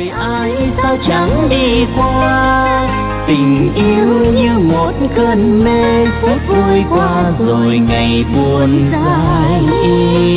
đời ai sao chẳng đi qua. Tình yêu như một cơn mê phút vui qua rồi ngày buồn dài.